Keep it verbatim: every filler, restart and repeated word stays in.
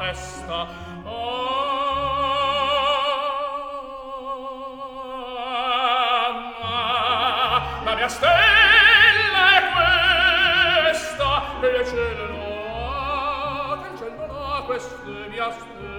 questa. Ah, ma la mia stella è questa, e il cielo no, che il cielo no, questa è mia stella.